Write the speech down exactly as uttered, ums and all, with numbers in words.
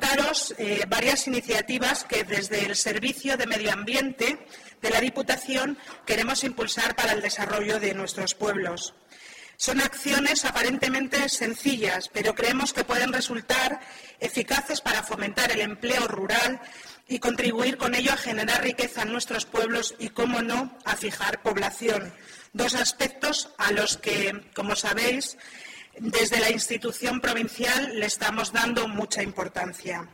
comentaros eh, varias iniciativas que desde el Servicio de Medio Ambiente de la Diputación queremos impulsar para el desarrollo de nuestros pueblos. Son acciones aparentemente sencillas, pero creemos que pueden resultar eficaces para fomentar el empleo rural y contribuir con ello a generar riqueza en nuestros pueblos y, cómo no, a fijar población. Dos aspectos a los que, como sabéis, desde la institución provincial le estamos dando mucha importancia.